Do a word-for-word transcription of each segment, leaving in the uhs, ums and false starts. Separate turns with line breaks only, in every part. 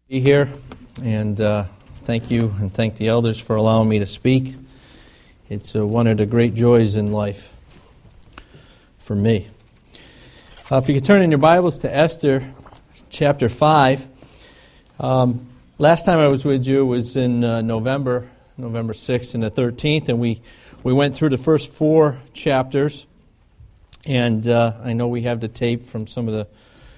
Be here, and uh, thank you and thank the elders for allowing me to speak. It's uh, one of the great joys in life for me. Uh, if you could turn in your Bibles to Esther chapter five. Um, last time I was with you was in uh, November, November sixth and the thirteenth, and we, we went through the first four chapters. And uh, I know we have the tape from some of the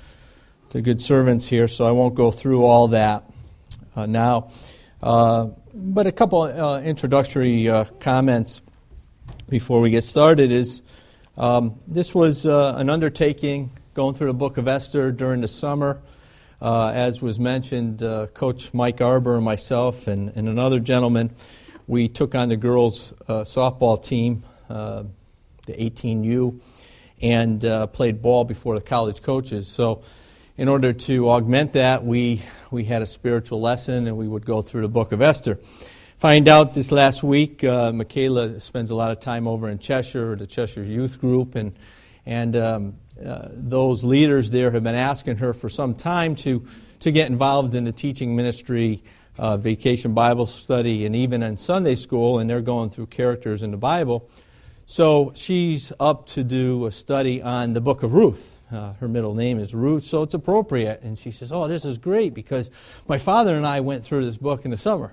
the good servants here, so I won't go through all that uh, now. Uh, but a couple uh, introductory uh, comments before we get started is um, this was uh, an undertaking going through the book of Esther during the summer. Uh, as was mentioned, uh, Coach Mike Arbour and myself and, and another gentleman, we took on the girls' uh, softball team, uh, the eighteen U, and uh, played ball before the college coaches. So in order to augment that, we we had a spiritual lesson, and we would go through the book of Esther. Find out this last week, uh, Michaela spends a lot of time over in Cheshire, the Cheshire Youth Group, and and um, uh, those leaders there have been asking her for some time to, to get involved in the teaching ministry, uh, vacation Bible study, and even in Sunday school, and they're going through characters in the Bible. So she's up to do a study on the book of Ruth. Uh, her middle name is Ruth, so it's appropriate. And she says, oh, this is great because my father and I went through this book in the summer.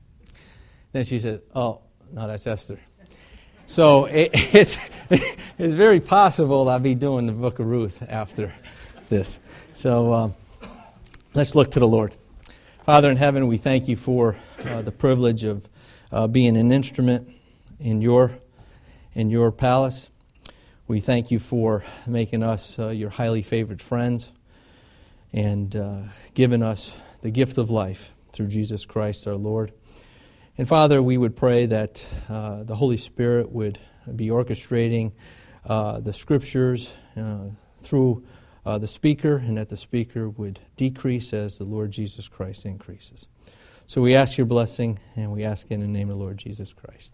Then she said, oh, no, that's Esther. So it, it's it's very possible I'll be doing the book of Ruth after this. So um, let's look to the Lord. Father in heaven, we thank you for uh, the privilege of uh, being an instrument in your in your palace. We thank you for making us uh, your highly favored friends and uh, giving us the gift of life through Jesus Christ our Lord. And Father, we would pray that uh, the Holy Spirit would be orchestrating uh, the Scriptures uh, through uh, the speaker, and that the speaker would decrease as the Lord Jesus Christ increases. So we ask your blessing, and we ask in the name of the Lord Jesus Christ.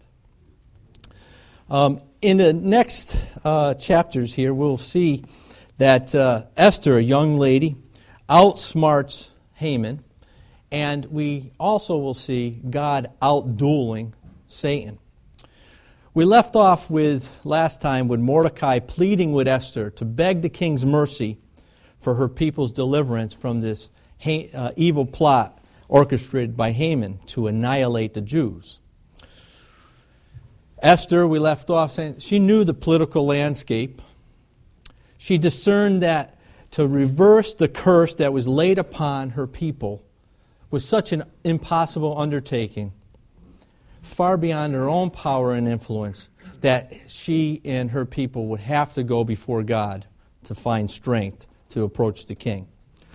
Um, in the next uh, chapters here, we'll see that uh, Esther, a young lady, outsmarts Haman, and we also will see God outdueling Satan. We left off with, last time, with Mordecai pleading with Esther to beg the king's mercy for her people's deliverance from this ha- uh, evil plot orchestrated by Haman to annihilate the Jews. Esther, we left off saying she knew the political landscape. She discerned that to reverse the curse that was laid upon her people was such an impossible undertaking, far beyond her own power and influence, that she and her people would have to go before God to find strength to approach the king.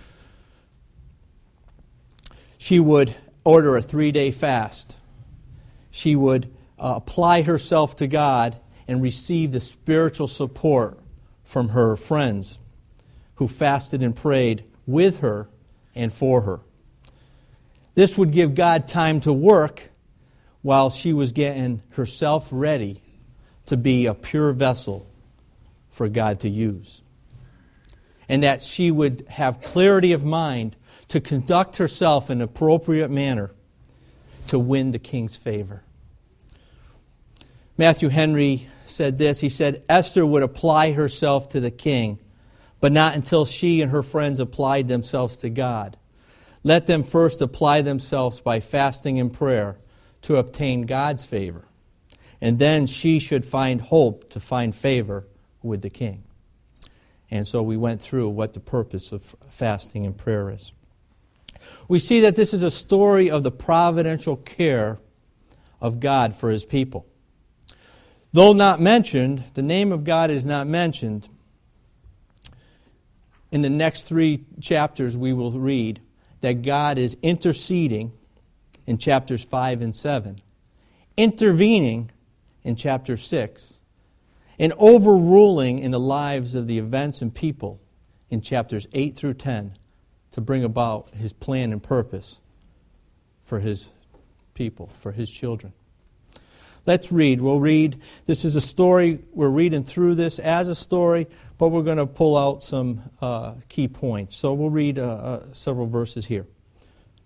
She would order a three-day fast. She would Uh, apply herself to God and receive the spiritual support from her friends who fasted and prayed with her and for her. This would give God time to work while she was getting herself ready to be a pure vessel for God to use. And that she would have clarity of mind to conduct herself in an appropriate manner to win the king's favor. Matthew Henry said this. He said, Esther would apply herself to the king, but not until she and her friends applied themselves to God. Let them first apply themselves by fasting and prayer to obtain God's favor, and then she should find hope to find favor with the king. And so we went through what the purpose of fasting and prayer is. We see that this is a story of the providential care of God for His people. Though not mentioned, the name of God is not mentioned. In the next three chapters we will read that God is interceding in chapters five and seven, intervening in chapter six, and overruling in the lives of the events and people in chapters eight through ten to bring about His plan and purpose for His people, for His children. Let's read. We'll read. This is a story. We're reading through this as a story, but we're going to pull out some uh, key points. So we'll read uh, uh, several verses here.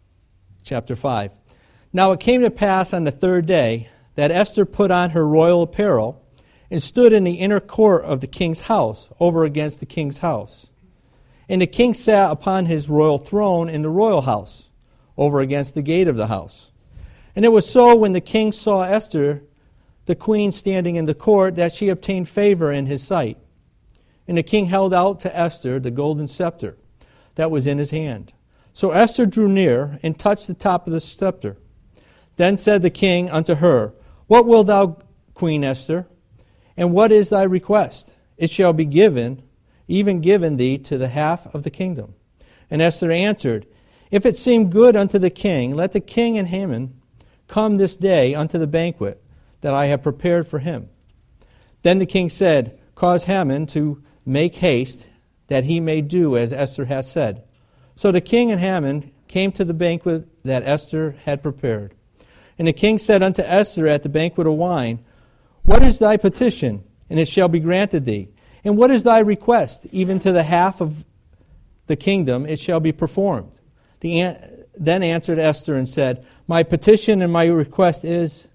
chapter five. Now it came to pass on the third day that Esther put on her royal apparel and stood in the inner court of the king's house, over against the king's house. And the king sat upon his royal throne in the royal house, over against the gate of the house. And it was so, when the king saw Esther, the queen, standing in the court, that she obtained favor in his sight. And the king held out to Esther the golden scepter that was in his hand. So Esther drew near and touched the top of the scepter. Then said the king unto her, What wilt thou, Queen Esther? And what is thy request? It shall be given, even given thee, to the half of the kingdom. And Esther answered, If it seem good unto the king, let the king and Haman come this day unto the banquet that I have prepared for him. Then the king said, Cause Haman to make haste, that he may do as Esther hath said. So the king and Haman came to the banquet that Esther had prepared. And the king said unto Esther at the banquet of wine, What is thy petition? And it shall be granted thee. And what is thy request? Even to the half of the kingdom it shall be performed. The an- then answered Esther and said, My petition and my request is,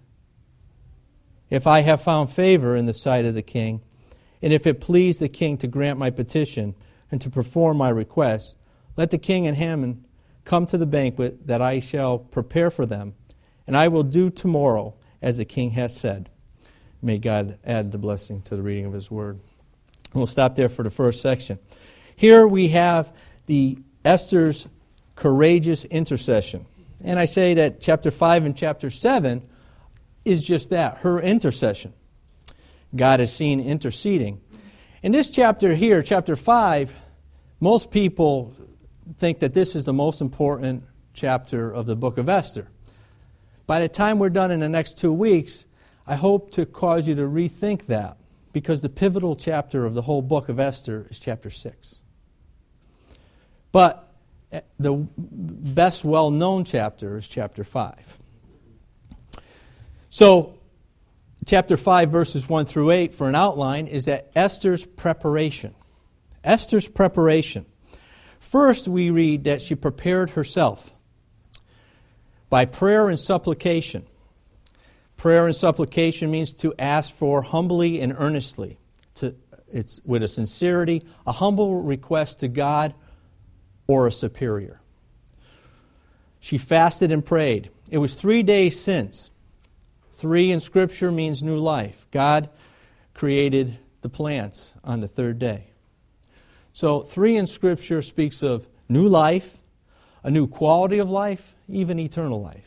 if I have found favor in the sight of the king, and if it please the king to grant my petition and to perform my request, let the king and Haman come to the banquet that I shall prepare for them, and I will do tomorrow as the king has said. May God add the blessing to the reading of his word. We'll stop there for the first section. Here we have the Esther's courageous intercession. And I say that chapter five and chapter seven is just that, her intercession. God is seen interceding. In this chapter here, chapter five, most people think that this is the most important chapter of the book of Esther. By the time we're done in the next two weeks, I hope to cause you to rethink that, because the pivotal chapter of the whole book of Esther is chapter six. But the best well-known chapter is chapter five. So, chapter five, verses one through eight, for an outline, is that Esther's preparation. Esther's preparation. First, we read that she prepared herself by prayer and supplication. Prayer and supplication means to ask for humbly and earnestly. To, it's with a sincerity, a humble request to God or a superior. She fasted and prayed. It was three days since. Three in Scripture means new life. God created the plants on the third day. So three in Scripture speaks of new life, a new quality of life, even eternal life.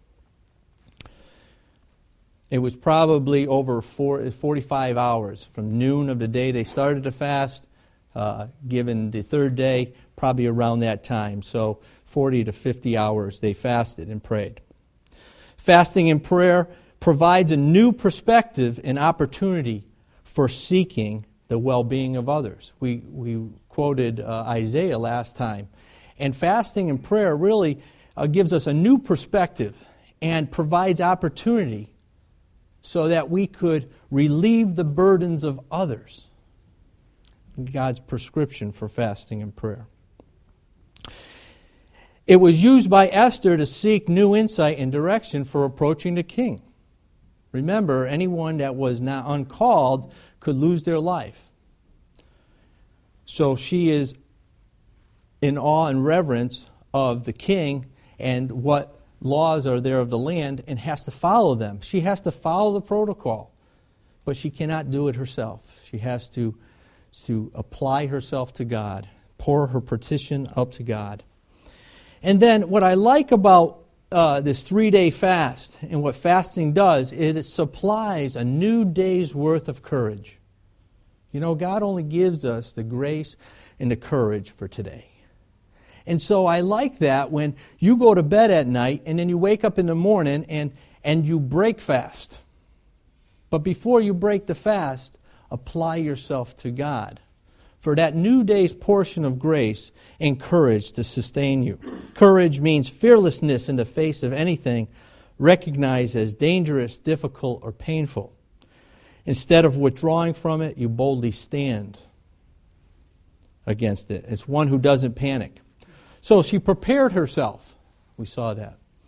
It was probably over four, forty-five hours from noon of the day they started to fast, uh, given the third day, probably around that time. So forty to fifty hours they fasted and prayed. Fasting and prayer provides a new perspective and opportunity for seeking the well-being of others. We we quoted uh, Isaiah last time. And fasting and prayer really uh, gives us a new perspective and provides opportunity so that we could relieve the burdens of others. God's prescription for fasting and prayer. It was used by Esther to seek new insight and direction for approaching the king. Remember, anyone that was not uncalled could lose their life. So she is in awe and reverence of the king and what laws are there of the land and has to follow them. She has to follow the protocol, but she cannot do it herself. She has to, to apply herself to God, pour her petition up to God. And then what I like about uh, this three-day fast and what fasting does, it supplies a new day's worth of courage. You know, God only gives us the grace and the courage for today. And so I like that when you go to bed at night and then you wake up in the morning and, and you break fast. But before you break the fast, apply yourself to God for that new day's portion of grace and courage to sustain you. Courage means fearlessness in the face of anything recognized as dangerous, difficult, or painful. Instead of withdrawing from it, you boldly stand against it. It's one who doesn't panic. So she prepared herself. We saw that.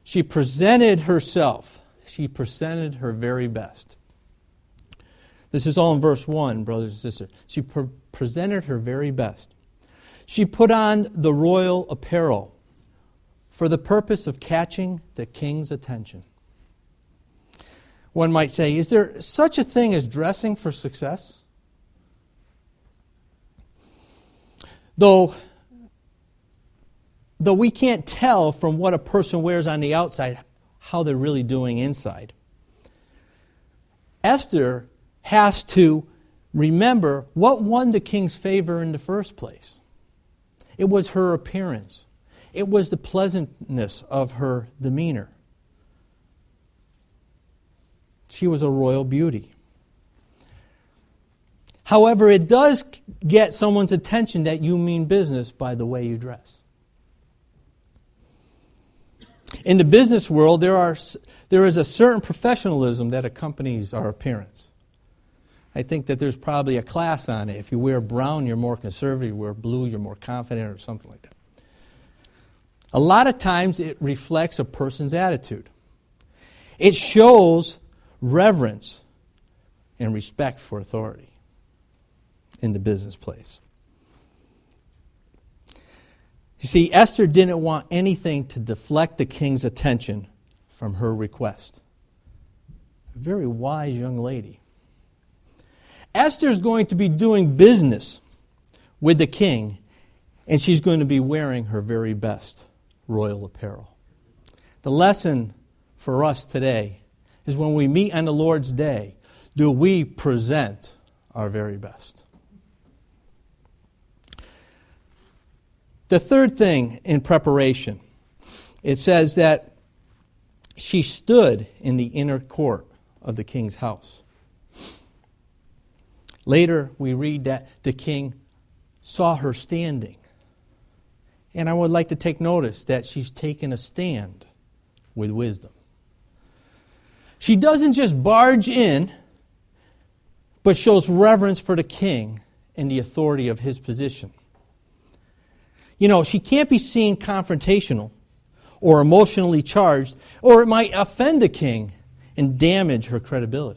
She presented herself. She presented her very best. This is all in verse one, brothers and sisters. She pre- presented her very best. She put on the royal apparel for the purpose of catching the king's attention. One might say, is there such a thing as dressing for success? Though, though we can't tell from what a person wears on the outside how they're really doing inside. Esther has to remember what won the king's favor in the first place. It was her appearance. It was the pleasantness of her demeanor. She was a royal beauty. However, it does get someone's attention that you mean business by the way you dress. In the business world, there are there is a certain professionalism that accompanies our appearance. I think that there's probably a class on it. If you wear brown, you're more conservative. You wear blue, you're more confident, or something like that. A lot of times it reflects a person's attitude. It shows reverence and respect for authority in the business place. You see, Esther didn't want anything to deflect the king's attention from her request. A very wise young lady. Esther's going to be doing business with the king, and she's going to be wearing her very best royal apparel. The lesson for us today is when we meet on the Lord's Day, do we present our very best? The third thing in preparation, it says that she stood in the inner court of the king's house. Later, we read that the king saw her standing. And I would like to take notice that she's taken a stand with wisdom. She doesn't just barge in, but shows reverence for the king and the authority of his position. You know, she can't be seen confrontational or emotionally charged, or it might offend the king and damage her credibility.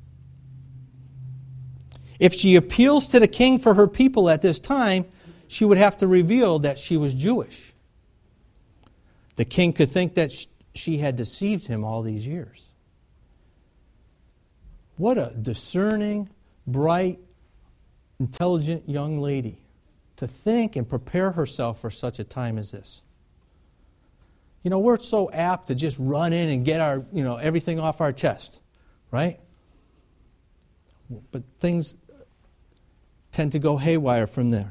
If she appeals to the king for her people at this time, she would have to reveal that she was Jewish. The king could think that she had deceived him all these years. What a discerning, bright, intelligent young lady to think and prepare herself for such a time as this. You know, we're so apt to just run in and get our, you know, everything off our chest, right? But things tend to go haywire from there.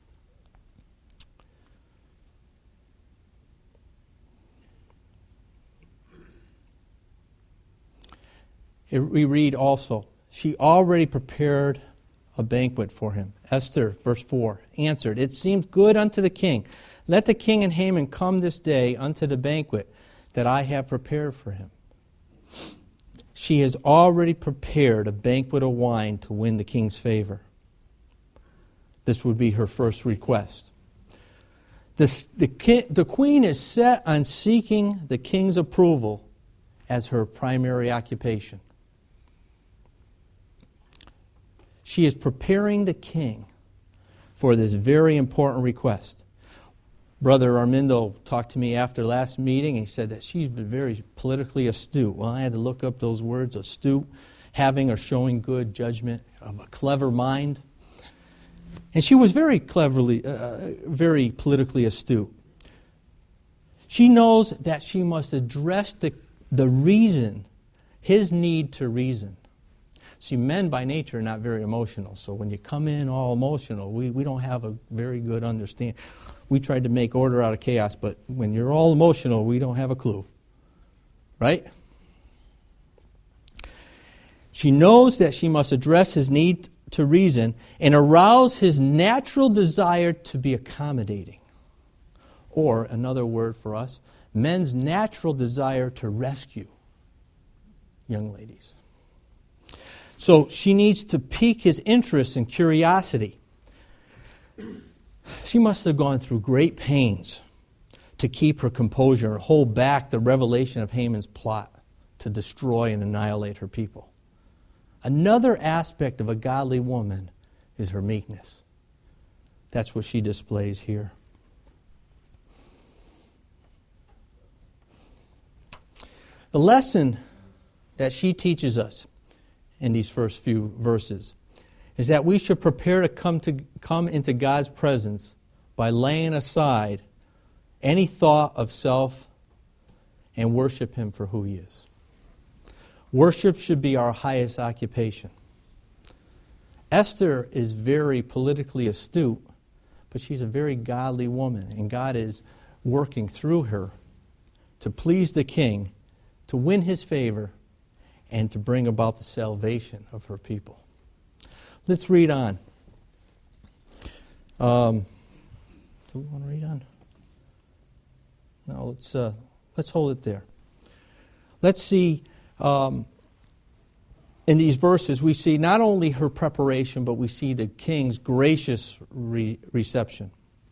We read also, she already prepared a banquet for him. Esther, verse four, answered, it seemed good unto the king. Let the king and Haman come this day unto the banquet that I have prepared for him. She has already prepared a banquet of wine to win the king's favor. This would be her first request. This, the, king, the queen is set on seeking the king's approval as her primary occupation. She is preparing the king for this very important request. Brother Armindo talked to me after last meeting. He said that she's very politically astute. Well, I had to look up those words, astute, having or showing good judgment, of a clever mind. And she was very cleverly, uh, very politically astute. She knows that she must address the, the reason, his need to reason. See, men by nature are not very emotional. So when you come in all emotional, we, we don't have a very good understanding. We tried to make order out of chaos, but when you're all emotional, we don't have a clue. Right? She knows that she must address his need to reason and arouse his natural desire to be accommodating. Or, another word for us, men's natural desire to rescue young ladies. So she needs to pique his interest and curiosity. She must have gone through great pains to keep her composure, hold back the revelation of Haman's plot to destroy and annihilate her people. Another aspect of a godly woman is her meekness. That's what she displays here. The lesson that she teaches us in these first few verses is that we should prepare to come to come into God's presence by laying aside any thought of self and worship Him for who He is. Worship should be our highest occupation. Esther is very politically astute, but she's a very godly woman, and God is working through her to please the king, to win his favor, and to bring about the salvation of her people. Let's read on. Um, do we want to read on? No, let's uh, let's hold it there. Let's see. Um, in these verses, we see not only her preparation, but we see the king's gracious re- reception.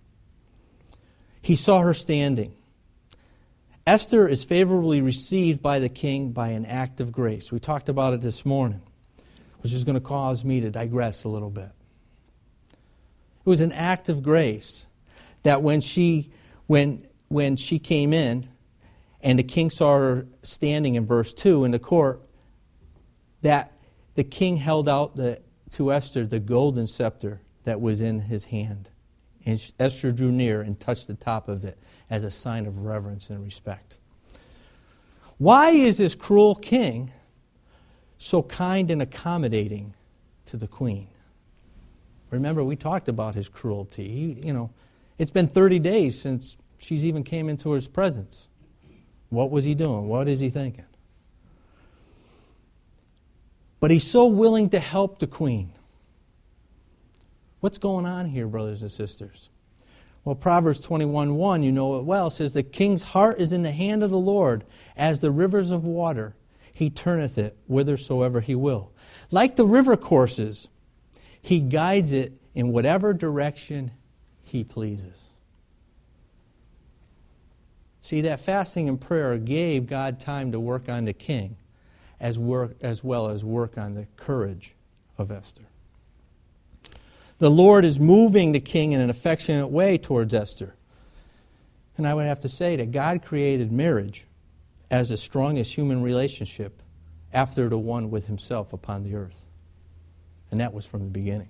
He saw her standing. Esther is favorably received by the king by an act of grace. We talked about it this morning, which is going to cause me to digress a little bit. It was an act of grace that when she when when she came in and the king saw her standing in verse two in the court, that the king held out the, to Esther the golden scepter that was in his hand. And Esther drew near and touched the top of it as a sign of reverence and respect. Why is this cruel king so kind and accommodating to the queen? Remember, we talked about his cruelty. He, you know, it's been thirty days since she's even came into his presence. What was he doing? What is he thinking? But he's so willing to help the queen. What's going on here, brothers and sisters? Well, Proverbs twenty-one one, you know it well, says, "The king's heart is in the hand of the Lord, as the rivers of water. He turneth it whithersoever he will." Like the river courses, he guides it in whatever direction he pleases. See, that fasting and prayer gave God time to work on the king, as work as well as work on the courage of Esther. The Lord is moving the king in an affectionate way towards Esther. And I would have to say that God created marriage as the strongest human relationship after the one with himself upon the earth. And that was from the beginning.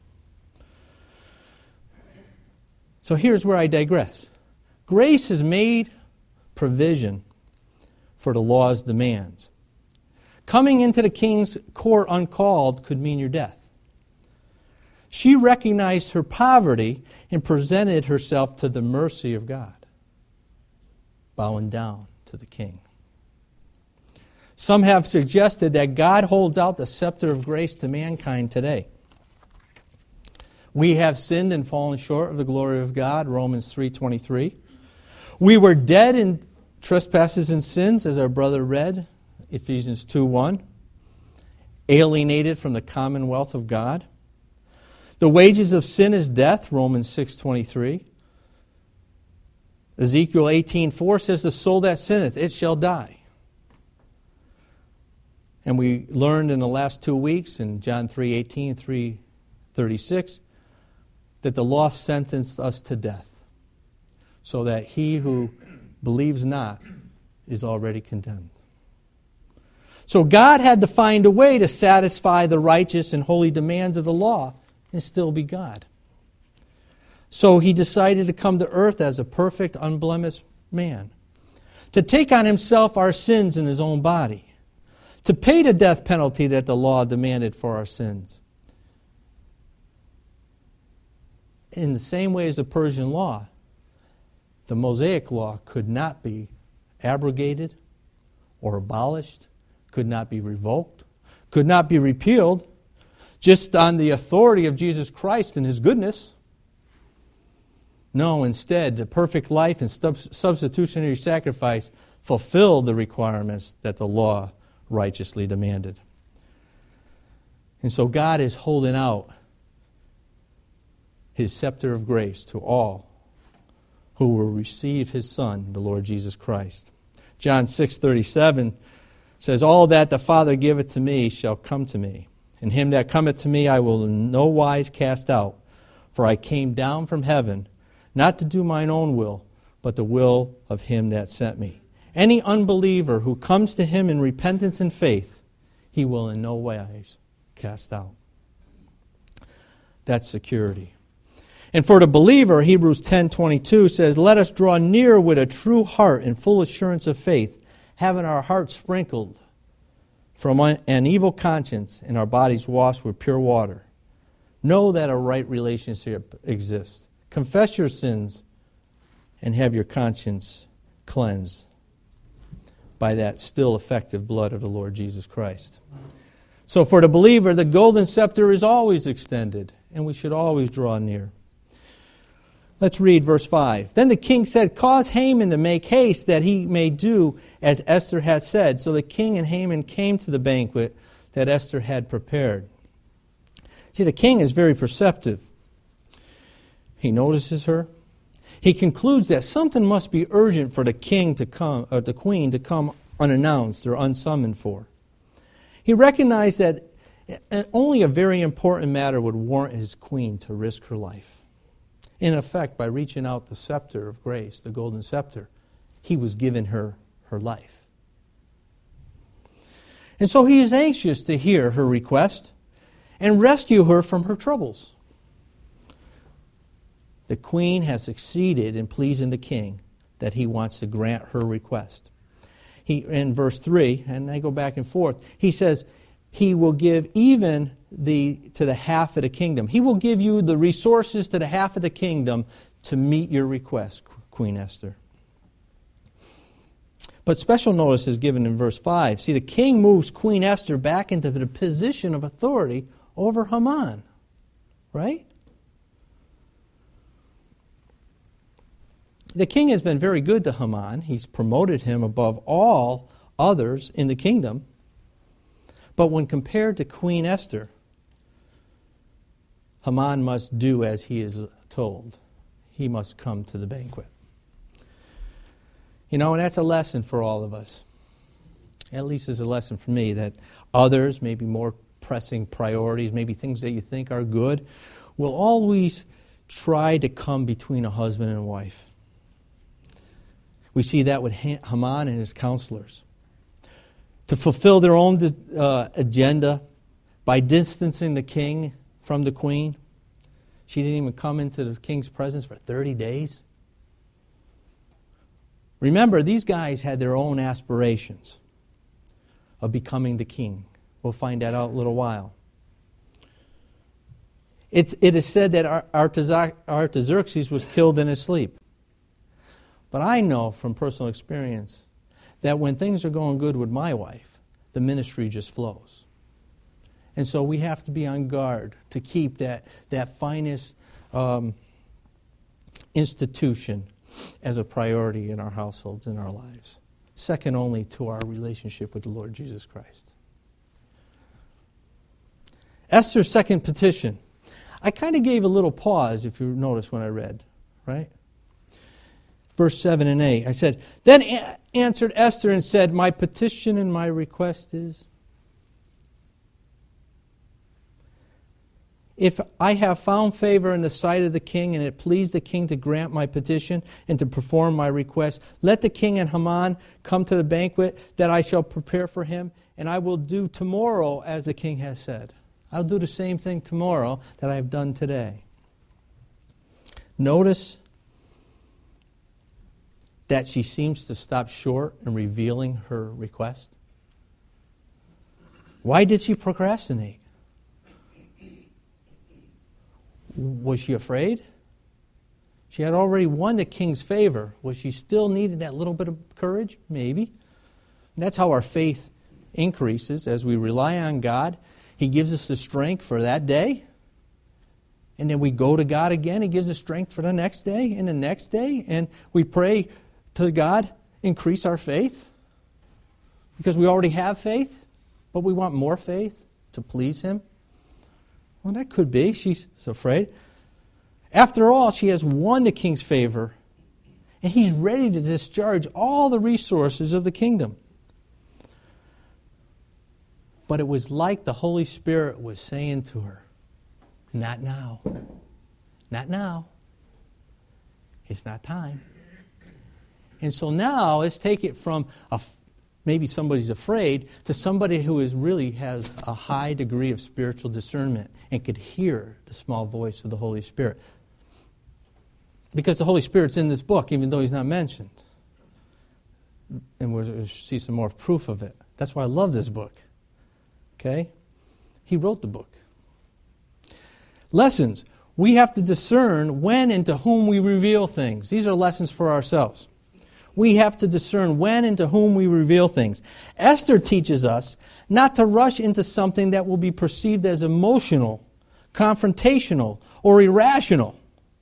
So here's where I digress. Grace has made provision for the law's demands. Coming into the king's court uncalled could mean your death. She recognized her poverty and presented herself to the mercy of God, bowing down to the king. Some have suggested that God holds out the scepter of grace to mankind today. We have sinned and fallen short of the glory of God, Romans three twenty-three. We were dead in trespasses and sins, as our brother read, Ephesians two one. Alienated from the commonwealth of God. The wages of sin is death, Romans six twenty-three. Ezekiel eighteen four says, "The soul that sinneth, it shall die." And we learned in the last two weeks in John three eighteen, three thirty-six, that the law sentenced us to death, so that he who believes not is already condemned. So God had to find a way to satisfy the righteous and holy demands of the law and still be God. So he decided to come to earth as a perfect, unblemished man, to take on himself our sins in his own body, to pay the death penalty that the law demanded for our sins. In the same way as the Persian law, the Mosaic law could not be abrogated or abolished, could not be revoked, could not be repealed, just on the authority of Jesus Christ and His goodness. No, instead, the perfect life and substitutionary sacrifice fulfilled the requirements that the law righteously demanded. And so God is holding out His scepter of grace to all who will receive his Son, the Lord Jesus Christ. John six thirty-seven says, all that the Father giveth to me shall come to me, and him that cometh to me I will in no wise cast out. For I came down from heaven, not to do mine own will, but the will of him that sent me. Any unbeliever who comes to him in repentance and faith, he will in no wise cast out. That's security. And for the believer, Hebrews ten twenty-two says, let us draw near with a true heart and full assurance of faith, having our hearts sprinkled from an evil conscience and our bodies washed with pure water. Know that a right relationship exists. Confess your sins and have your conscience cleansed by that still effective blood of the Lord Jesus Christ. So for the believer, the golden scepter is always extended, and we should always draw near. Let's read verse five. Then the king said, cause Haman to make haste that he may do as Esther has said. So the king and Haman came to the banquet that Esther had prepared. See, the king is very perceptive. He notices her. He concludes that something must be urgent for the king to come, or the queen to come unannounced or unsummoned for. He recognized that only a very important matter would warrant his queen to risk her life. In effect, by reaching out the scepter of grace, the golden scepter, he was giving her her life. And so he is anxious to hear her request and rescue her from her troubles. The queen has succeeded in pleasing the king that he wants to grant her request. He, in verse three, and I go back and forth, he says, he will give even the to the half of the kingdom. He will give you the resources to the half of the kingdom to meet your request, Queen Esther. But special notice is given in verse five. See, the king moves Queen Esther back into the position of authority over Haman. Right? The king has been very good to Haman. He's promoted him above all others in the kingdom. But when compared to Queen Esther, Haman must do as he is told. He must come to the banquet. You know, and that's a lesson for all of us. At least it's a lesson for me that others, maybe more pressing priorities, maybe things that you think are good, will always try to come between a husband and a wife. We see that with Haman and his counselors. To fulfill their own uh, agenda by distancing the king from the queen. She didn't even come into the king's presence for thirty days. Remember, these guys had their own aspirations of becoming the king. We'll find that out in a little while. It's, it is said that Artaxerxes was killed in his sleep. But I know from personal experience that when things are going good with my wife, the ministry just flows. And so we have to be on guard to keep that, that finest um, institution as a priority in our households, in our lives. Second only to our relationship with the Lord Jesus Christ. Esther's second petition. I kind of gave a little pause, if you notice when I read, right? Verse seven and eight. I said, Then a- answered Esther and said, My petition and my request is, if I have found favor in the sight of the king, and it pleased the king to grant my petition and to perform my request, let the king and Haman come to the banquet that I shall prepare for him, and I will do tomorrow as the king has said. I'll do the same thing tomorrow that I have done today. Notice that she seems to stop short in revealing her request. Why did she procrastinate? Was she afraid? She had already won the king's favor. Was she still needing that little bit of courage? Maybe. And that's how our faith increases as we rely on God. He gives us the strength for that day. And then we go to God again. He gives us strength for the next day and the next day. And we pray to God, increase our faith. Because we already have faith, but we want more faith to please Him. Well, that could be. She's afraid. After all, she has won the king's favor And he's ready to discharge all the resources of the kingdom. But it was like the Holy Spirit was saying to her, not now. Not now. It's not time. And so now let's take it from a, maybe somebody's afraid to somebody who is really has a high degree of spiritual discernment and could hear the small voice of the Holy Spirit. Because the Holy Spirit's in this book, even though he's not mentioned. And we'll see some more proof of it. That's why I love this book. Okay? He wrote the book. Lessons. We have to discern when and to whom we reveal things. These are lessons for ourselves. We have to discern when and to whom we reveal things. Esther teaches us not to rush into something that will be perceived as emotional, confrontational, or irrational.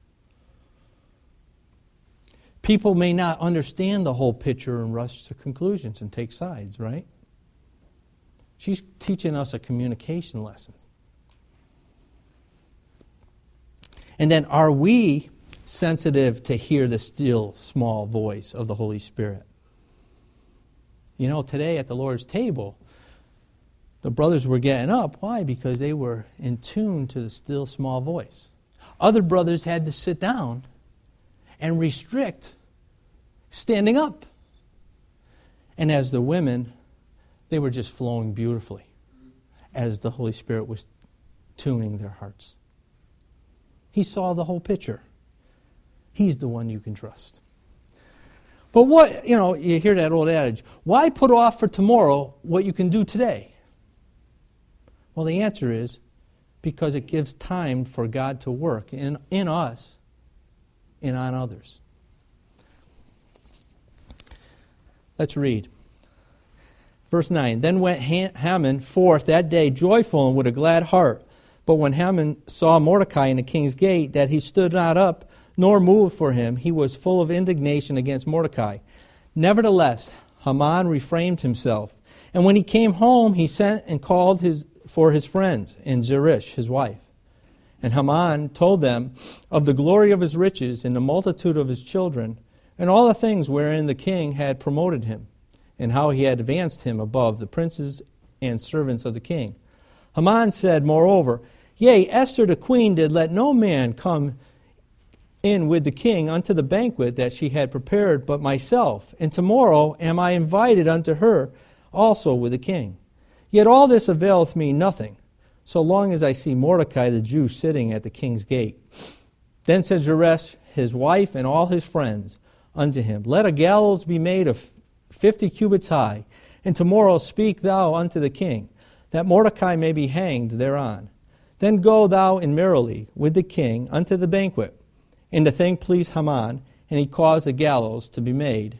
People may not understand the whole picture and rush to conclusions and take sides, right? She's teaching us a communication lesson. And then, are we sensitive to hear the still, small voice of the Holy Spirit? You know, today at the Lord's table, the brothers were getting up. Why? Because they were in tune to the still, small voice. Other brothers had to sit down and restrict standing up. And as the women, they were just flowing beautifully as the Holy Spirit was tuning their hearts. He saw the whole picture. He's the one you can trust. But what, you know, you hear that old adage, why put off for tomorrow what you can do today? Well, the answer is because it gives time for God to work in, in us and on others. Let's read. Verse nine, Then went Haman forth that day joyful and with a glad heart. But when Haman saw Mordecai in the king's gate, that he stood not up, nor moved for him, he was full of indignation against Mordecai. Nevertheless, Haman refrained himself. And when he came home, he sent and called his for his friends and Zeresh, his wife. And Haman told them of the glory of his riches and the multitude of his children, and all the things wherein the king had promoted him, and how he had advanced him above the princes and servants of the king. Haman said, moreover, Yea, Esther the queen did let no man come in with the king unto the banquet that she had prepared but myself, and tomorrow am I invited unto her also with the king. Yet all this availeth me nothing, so long as I see Mordecai the Jew sitting at the king's gate. Then said Zeresh, his wife, and all his friends unto him, Let a gallows be made of fifty cubits high, and tomorrow speak thou unto the king, that Mordecai may be hanged thereon. Then go thou in merrily with the king unto the banquet. And the thing pleased Haman, and he caused a gallows to be made.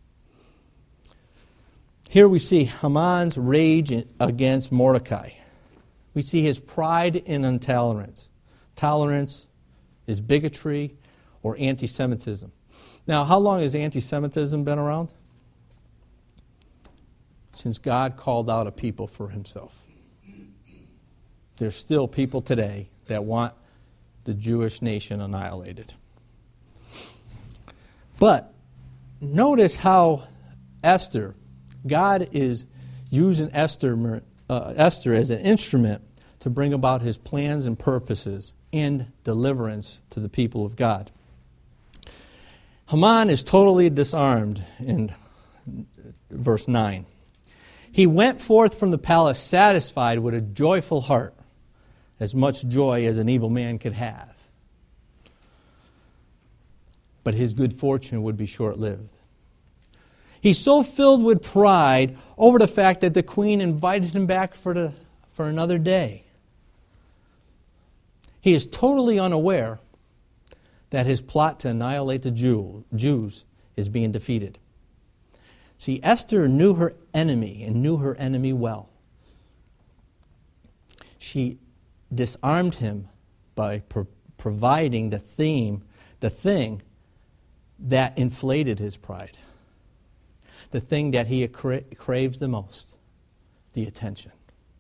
Here we see Haman's rage against Mordecai. We see his pride and intolerance. Tolerance is bigotry or anti-Semitism. Now, how long has anti-Semitism been around? Since God called out a people for himself. There's still people today that want the Jewish nation annihilated. But notice how Esther, God is using Esther, uh, Esther as an instrument to bring about his plans and purposes and deliverance to the people of God. Haman is totally disarmed in verse nine. He went forth from the palace satisfied with a joyful heart, as much joy as an evil man could have. But his good fortune would be short-lived. He's so filled with pride over the fact that the queen invited him back for, the, for another day. He is totally unaware that his plot to annihilate the Jew, Jews is being defeated. See, Esther knew her enemy and knew her enemy well. She disarmed him by pro- providing the theme, the thing that inflated his pride. The thing that he cra- craves the most, the attention.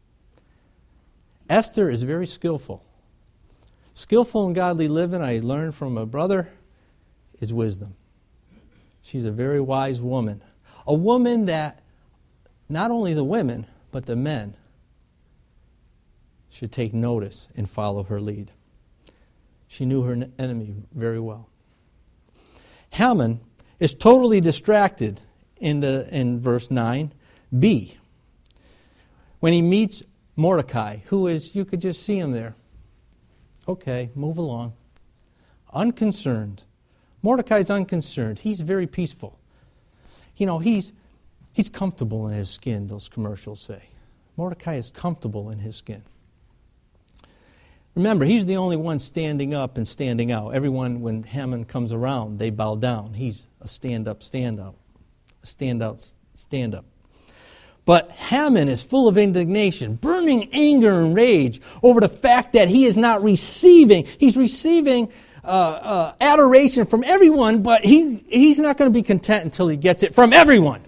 Esther is very skillful. Skillful in godly living, I learned from a brother, is wisdom. She's a very wise woman. A woman that not only the women, but the men should take notice and follow her lead. She knew her enemy very well. Haman is totally distracted in the in verse nine b. When he meets Mordecai, who is, you could just see him there. Okay, move along. Unconcerned. Mordecai's unconcerned. He's very peaceful. You know, he's he's comfortable in his skin, those commercials say. Mordecai is comfortable in his skin. Remember, he's the only one standing up and standing out. Everyone, when Haman comes around, they bow down. He's a stand-up, stand-up. A stand-out, stand-up. But Haman is full of indignation, burning anger and rage over the fact that he is not receiving. He's receiving uh, uh, adoration from everyone, but he, he's not going to be content until he gets it from everyone.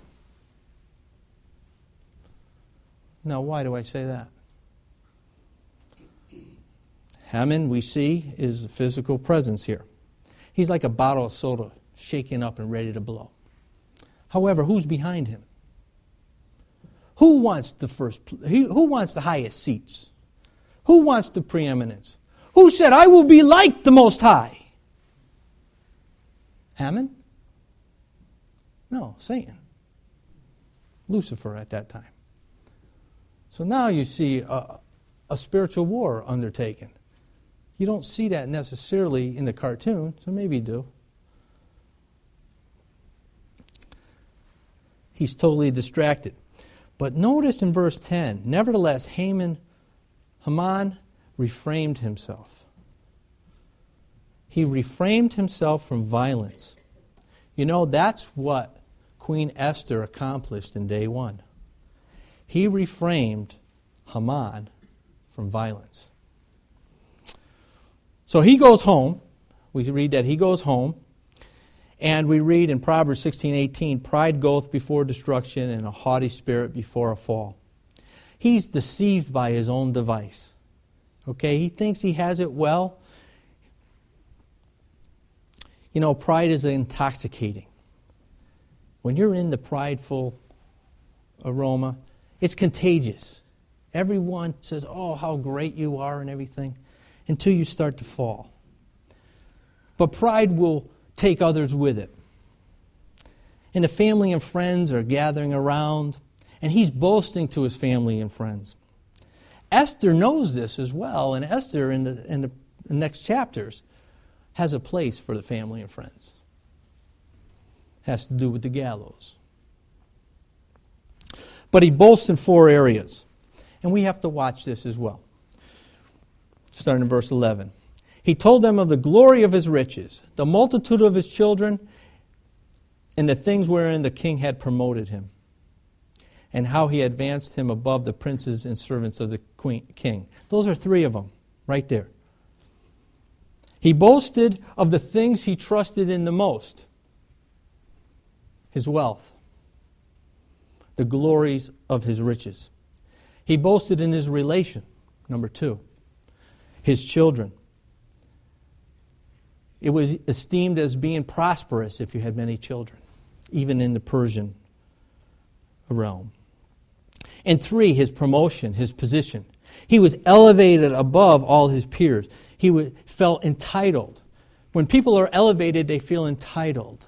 Now, why do I say that? Haman, we see, is a physical presence here. He's like a bottle of soda shaken up and ready to blow. However, who's behind him? Who wants the first? Who wants the highest seats? Who wants the preeminence? Who said, I will be like the Most High? Haman? No, Satan. Lucifer at that time. So now you see a, a spiritual war undertaken. You don't see that necessarily in the cartoon, so maybe you do. He's totally distracted. But notice in verse ten, nevertheless, Haman, Haman refrained himself. He refrained himself from violence. You know, that's what Queen Esther accomplished in day one. He refrained Haman from violence. So he goes home. We read that he goes home. And we read in Proverbs sixteen eighteen, pride goeth before destruction and a haughty spirit before a fall. He's deceived by his own device. Okay, he thinks he has it well. You know, pride is intoxicating. When you're in the prideful aroma, it's contagious. Everyone says, oh, how great you are and everything, until you start to fall. But pride will take others with it. And the family and friends are gathering around, and he's boasting to his family and friends. Esther knows this as well, and Esther in the, in the next chapters has a place for the family and friends. Has to do with the gallows. But he boasts in four areas, and we have to watch this as well. Starting in verse eleven. He told them of the glory of his riches, the multitude of his children, and the things wherein the king had promoted him, and how he advanced him above the princes and servants of the queen, king. Those are three of them, right there. He boasted of the things he trusted in the most. His wealth. The glories of his riches. He boasted in his relation, number two. His children. It was esteemed as being prosperous if you had many children, even in the Persian realm. And three, his promotion, his position. He was elevated above all his peers. He was, felt entitled. When people are elevated, they feel entitled.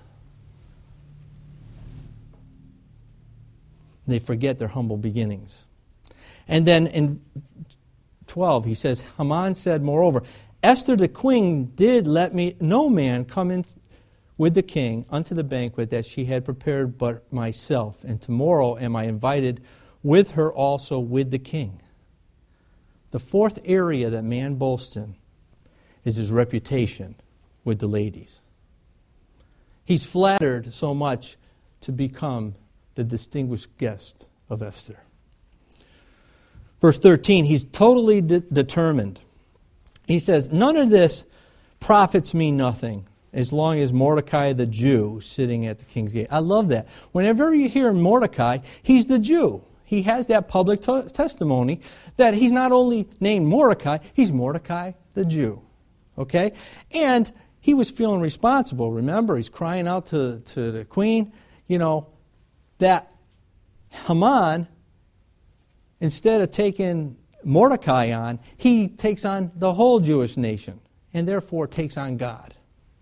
They forget their humble beginnings. And then in twelve, he says, Haman said, moreover, Esther the queen did let me no man come in with the king unto the banquet that she had prepared but myself, and tomorrow am I invited with her also with the king. The fourth area that man boasts in is his reputation with the ladies. He's flattered so much to become the distinguished guest of Esther. Verse thirteen, he's totally de- determined. He says, none of this profits me nothing as long as Mordecai the Jew sitting at the king's gate. I love that. Whenever you hear Mordecai, he's the Jew. He has that public t- testimony that he's not only named Mordecai, he's Mordecai the Jew. Okay? And he was feeling responsible. Remember, he's crying out to, to the queen, you know, that Haman, instead of taking Mordecai on, he takes on the whole Jewish nation and therefore takes on God.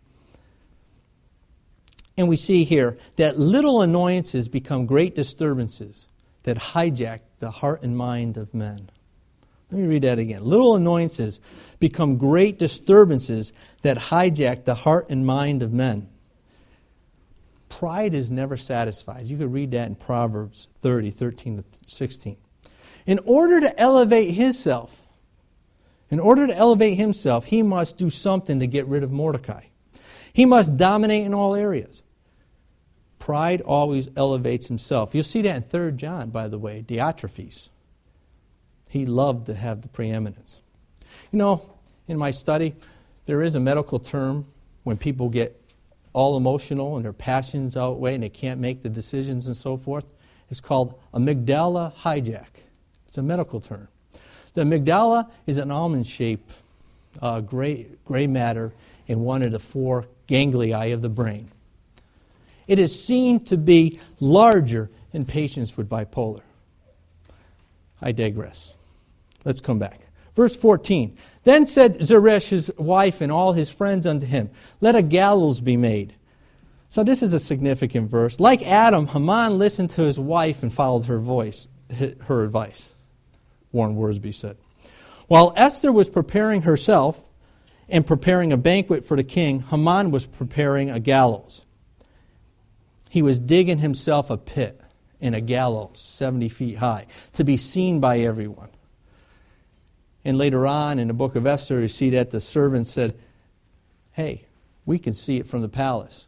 And we see here that little annoyances become great disturbances that hijack the heart and mind of men. Let me read that again. Little annoyances become great disturbances that hijack the heart and mind of men. Pride is never satisfied. You could read that in Proverbs thirty, thirteen to sixteen. In order to elevate himself, in order to elevate himself, he must do something to get rid of Mordecai. He must dominate in all areas. Pride always elevates himself. You'll see that in Third John, by the way, Diotrephes. He loved to have the preeminence. You know, in my study, there is a medical term when people get all emotional and their passions outweigh and they can't make the decisions and so forth. It's called amygdala hijack. It's a medical term. The amygdala is an almond-shaped uh, gray, gray matter in one of the four ganglia of the brain. It is seen to be larger in patients with bipolar. I digress. Let's come back. Verse fourteen. Then said Zeresh, his wife, and all his friends unto him, let a gallows be made. So this is a significant verse. Like Adam, Haman listened to his wife and followed her voice, her advice. Warren Worsby said. While Esther was preparing herself and preparing a banquet for the king, Haman was preparing a gallows. He was digging himself a pit in a gallows, seventy feet high, to be seen by everyone. And later on in the book of Esther, you see that the servants said, hey, we can see it from the palace.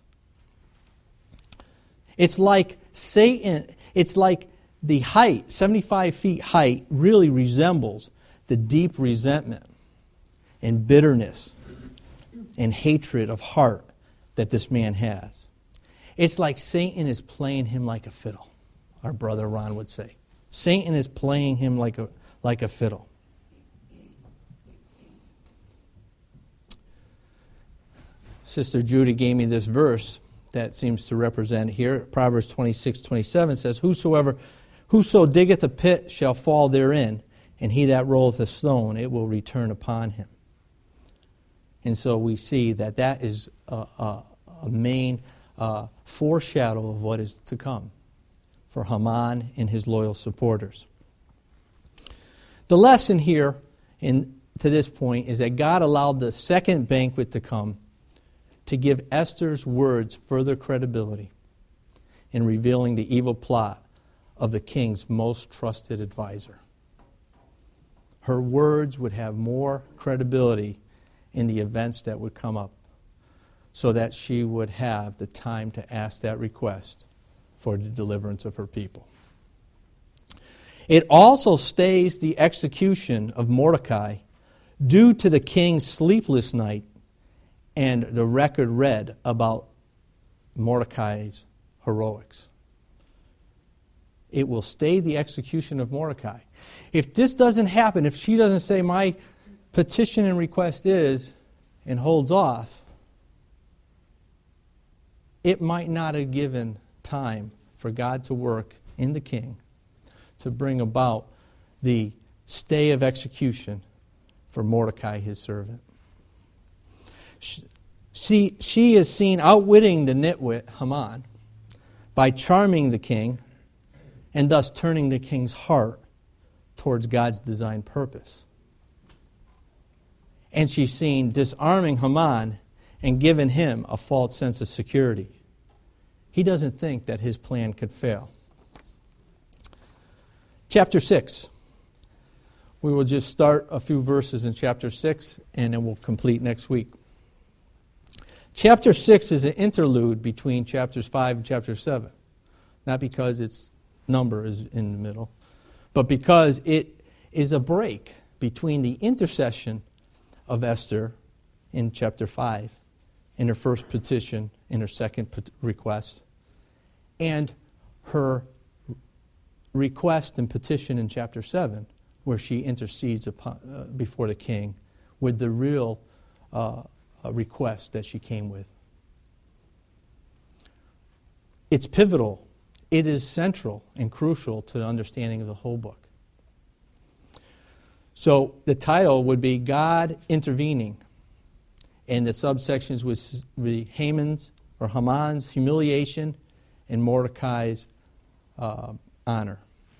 It's like Satan, it's like the height, seventy-five feet height, really resembles the deep resentment and bitterness and hatred of heart that this man has. It's like Satan is playing him like a fiddle, our brother Ron would say. Satan is playing him like a, like a fiddle. Sister Judy gave me this verse that seems to represent here. Proverbs twenty-six, twenty-seven says, Whosoever, whoso diggeth a pit shall fall therein, and he that rolleth a stone, it will return upon him. And so we see that that is a, a, a main uh, foreshadow of what is to come for Haman and his loyal supporters. The lesson here in, to this point is that God allowed the second banquet to come to give Esther's words further credibility in revealing the evil plot of the king's most trusted advisor. Her words would have more credibility in the events that would come up, so that she would have the time to ask that request for the deliverance of her people. It also stays the execution of Mordecai due to the king's sleepless night and the record read about Mordecai's heroics. It will stay the execution of Mordecai. If this doesn't happen, if she doesn't say, my petition and request is, and holds off, it might not have given time for God to work in the king to bring about the stay of execution for Mordecai, his servant. She, she is seen outwitting the nitwit Haman by charming the king and thus turning the king's heart towards God's designed purpose. And she's seen disarming Haman and giving him a false sense of security. He doesn't think that his plan could fail. Chapter six. We will just start a few verses in chapter six, and then we'll complete next week. Chapter six is an interlude between chapters five and chapter seven. Not because its number is in the middle, but because it is a break between the intercession of Esther in chapter five, in her first petition, in her second pet- request, and her request and petition in chapter seven, where she intercedes upon, uh, before the king with the real uh, uh, request that she came with. It's pivotal. It is central and crucial to the understanding of the whole book. So the title would be God Intervening, and the subsections would be Haman's or Haman's humiliation and Mordecai's uh, honor.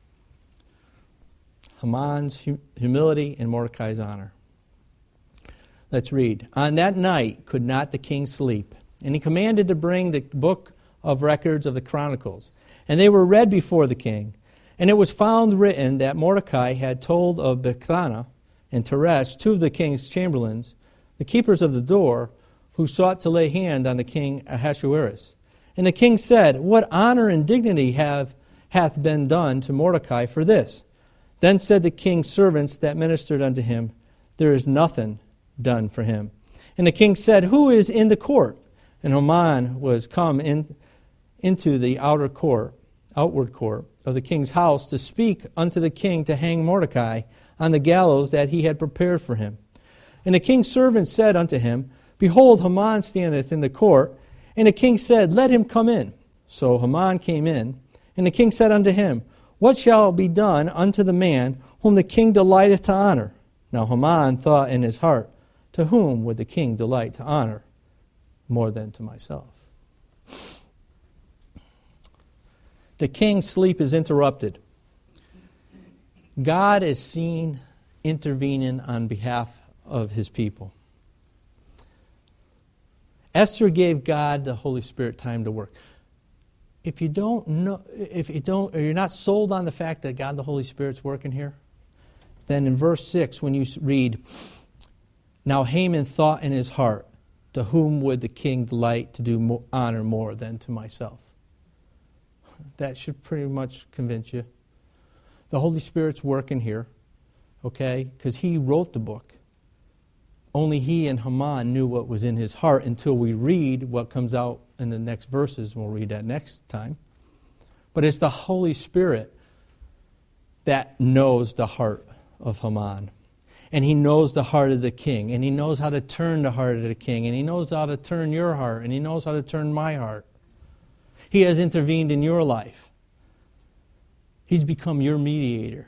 Haman's hum- humility and Mordecai's honor. Let's read. On that night could not the king sleep, and he commanded to bring the book of records of the Chronicles. And they were read before the king. And it was found written that Mordecai had told of Bigthana and Teresh, two of the king's chamberlains, the keepers of the door, who sought to lay hand on the king Ahasuerus. And the king said, What honor and dignity have hath been done to Mordecai for this? Then said the king's servants that ministered unto him, There is nothing done for him. And the king said, Who is in the court? And Haman was come in into the outer court, outward court of the king's house to speak unto the king to hang Mordecai on the gallows that he had prepared for him. And the king's servant said unto him, Behold, Haman standeth in the court. And the king said, Let him come in. So Haman came in, and the king said unto him, What shall be done unto the man whom the king delighteth to honor? Now Haman thought in his heart, To whom would the king delight to honor more than to myself? The king's sleep is interrupted. God is seen intervening on behalf of his people. Esther gave God the Holy Spirit time to work. If you don't know, if you don't, or you're not sold on the fact that God the Holy Spirit's working here, then in verse six, when you read, Now Haman thought in his heart, To whom would the king delight to do more, honor more than to myself? That should pretty much convince you. The Holy Spirit's working here, okay? Because he wrote the book. Only he and Haman knew what was in his heart until we read what comes out in the next verses, and we'll read that next time. But it's the Holy Spirit that knows the heart of Haman. And he knows the heart of the king. And he knows how to turn the heart of the king. And he knows how to turn your heart. And he knows how to turn my heart. He has intervened in your life. He's become your mediator.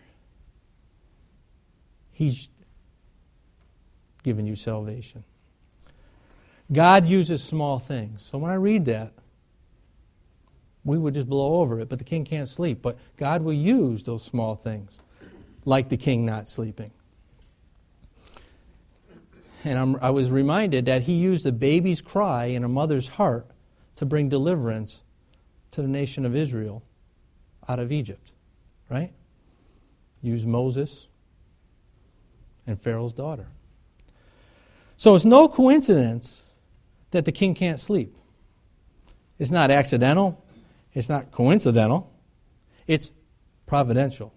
He's given you salvation. God uses small things. So when I read that, we would just blow over it, but the king can't sleep. But God will use those small things, like the king not sleeping. And I'm, I was reminded that he used a baby's cry in a mother's heart to bring deliverance to the nation of Israel out of Egypt, right? Used Moses and Pharaoh's daughter. So it's no coincidence that the king can't sleep. It's not accidental. It's not coincidental. It's providential.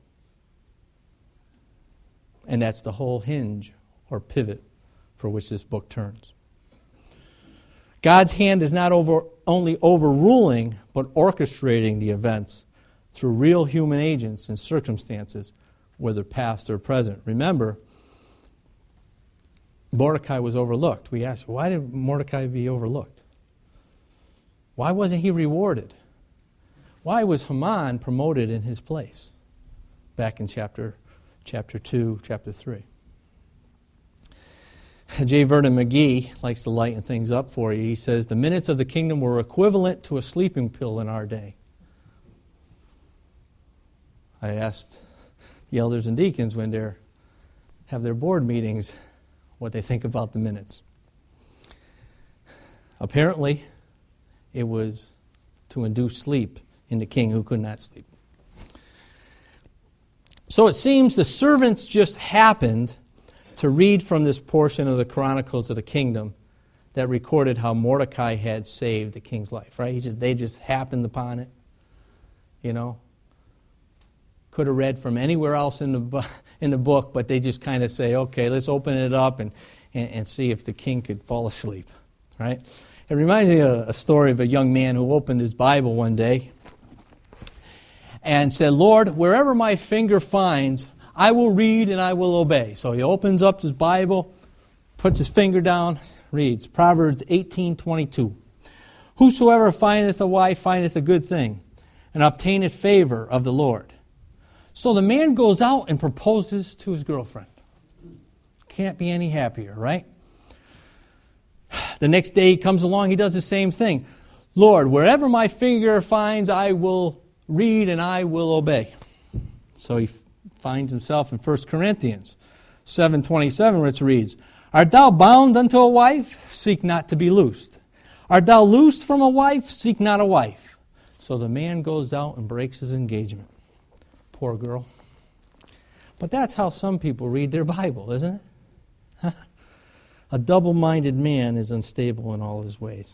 And that's the whole hinge or pivot for which this book turns. God's hand is not over, only overruling, but orchestrating the events through real human agents and circumstances, whether past or present. Remember, Mordecai was overlooked. We asked, why did Mordecai be overlooked? Why wasn't he rewarded? Why was Haman promoted in his place? Back in chapter, chapter two, chapter three. J. Vernon McGee likes to lighten things up for you. He says, the minutes of the kingdom were equivalent to a sleeping pill in our day. I asked the elders and deacons when they have their board meetings what they think about the minutes. Apparently, it was to induce sleep in the king who could not sleep. So it seems the servants just happened to read from this portion of the Chronicles of the Kingdom that recorded how Mordecai had saved the king's life, right? He just, they just happened upon it, you know. Could have read from anywhere else in the in the book, but they just kind of say, okay, let's open it up and, and, and see if the king could fall asleep, right? It reminds me of a story of a young man who opened his Bible one day and said, Lord, wherever my finger finds, I will read and I will obey. So he opens up his Bible, puts his finger down, reads, Proverbs eighteen twenty-two. Whosoever findeth a wife findeth a good thing, and obtaineth favor of the Lord. So the man goes out and proposes to his girlfriend. Can't be any happier, right? The next day he comes along, he does the same thing. Lord, wherever my finger finds, I will read and I will obey. So he finds himself in First Corinthians seven twenty-seven, which reads, Art thou bound unto a wife? Seek not to be loosed. Art thou loosed from a wife? Seek not a wife. So the man goes out and breaks his engagement. Poor girl. But that's how some people read their Bible, isn't it? A double-minded man is unstable in all his ways.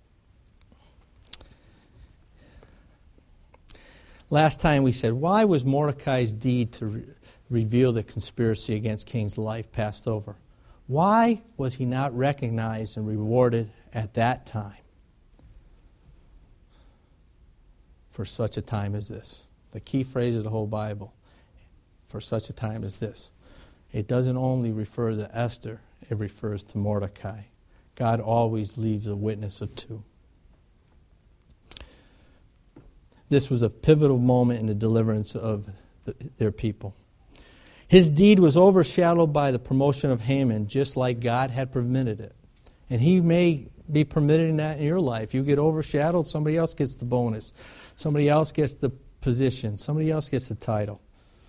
Last time we said, why was Mordecai's deed to re- reveal the conspiracy against King's life passed over? Why was he not recognized and rewarded at that time? For such a time as this. The key phrase of the whole Bible, for such a time as this. It doesn't only refer to Esther, it refers to Mordecai. God always leaves a witness of two. This was a pivotal moment in the deliverance of the, their people. His deed was overshadowed by the promotion of Haman, just like God had permitted it. And he may be permitting that in your life. You get overshadowed, somebody else gets the bonus. Somebody else gets the position. Somebody else gets the title.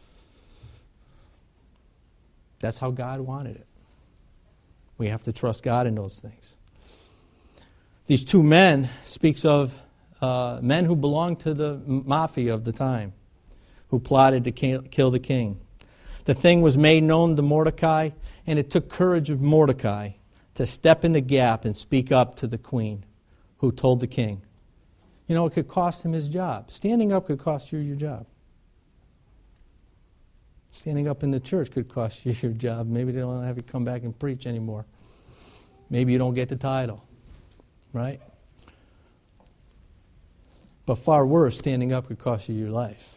That's how God wanted it. We have to trust God in those things. These two men speaks of uh, men who belonged to the mafia of the time, who plotted to kill the king. The thing was made known to Mordecai, and it took courage of Mordecai to step in the gap and speak up to the queen, who told the king. You know, it could cost him his job. Standing up could cost you your job. Standing up in the church could cost you your job. Maybe they don't have you come back and preach anymore. Maybe you don't get the title, right? But far worse, standing up could cost you your life.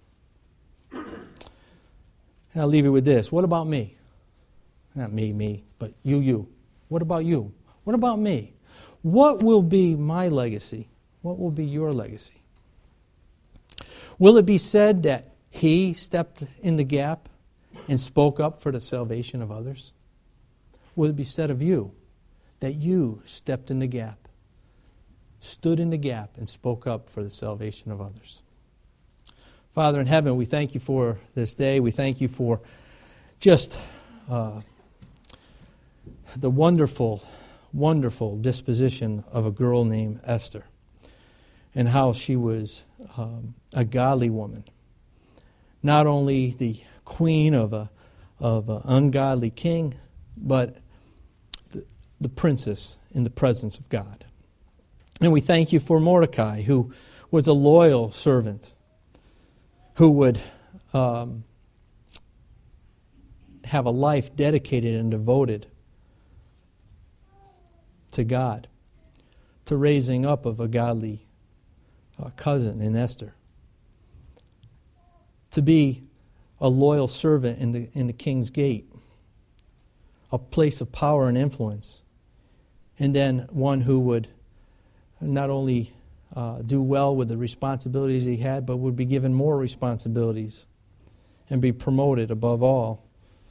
And I'll leave you with this. What about me? Not me, me, but you, you. What about you? What about me? What will be my legacy? What will be your legacy? Will it be said that he stepped in the gap and spoke up for the salvation of others? Will it be said of you that you stepped in the gap, stood in the gap, and spoke up for the salvation of others? Father in heaven, we thank you for this day. We thank you for just uh, the wonderful, wonderful disposition of a girl named Esther, and how she was um, a godly woman. Not only the queen of a of an ungodly king, but the, the princess in the presence of God. And we thank you for Mordecai, who was a loyal servant, who would um, have a life dedicated and devoted to God, to raising up of a godly uh, cousin in Esther, to be a loyal servant in the in the king's gate, a place of power and influence, and then one who would not only uh, do well with the responsibilities he had, but would be given more responsibilities and be promoted above all.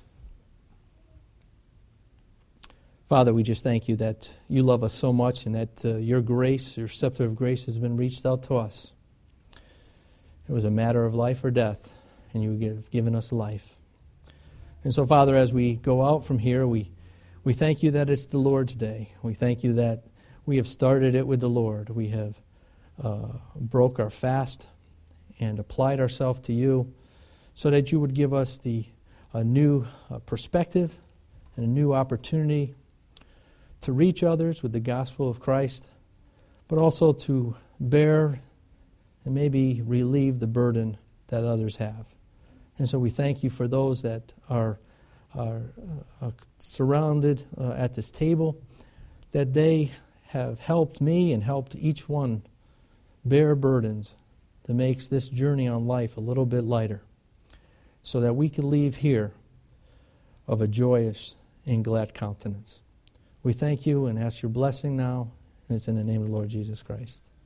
Father, we just thank you that you love us so much, and that uh, your grace, your scepter of grace, has been reached out to us. It was a matter of life or death, and you have given us life. And so, Father, as we go out from here, we, we thank you that it's the Lord's day. We thank you that we have started it with the Lord. We have uh, broke our fast and applied ourselves to you so that you would give us the a new uh, perspective and a new opportunity to reach others with the gospel of Christ, but also to bear and maybe relieve the burden that others have. And so we thank you for those that are, are uh, surrounded uh, at this table, that they have helped me and helped each one bear burdens that makes this journey on life a little bit lighter, so that we can leave here of a joyous and glad countenance. We thank you and ask your blessing now, and it's in the name of the Lord Jesus Christ.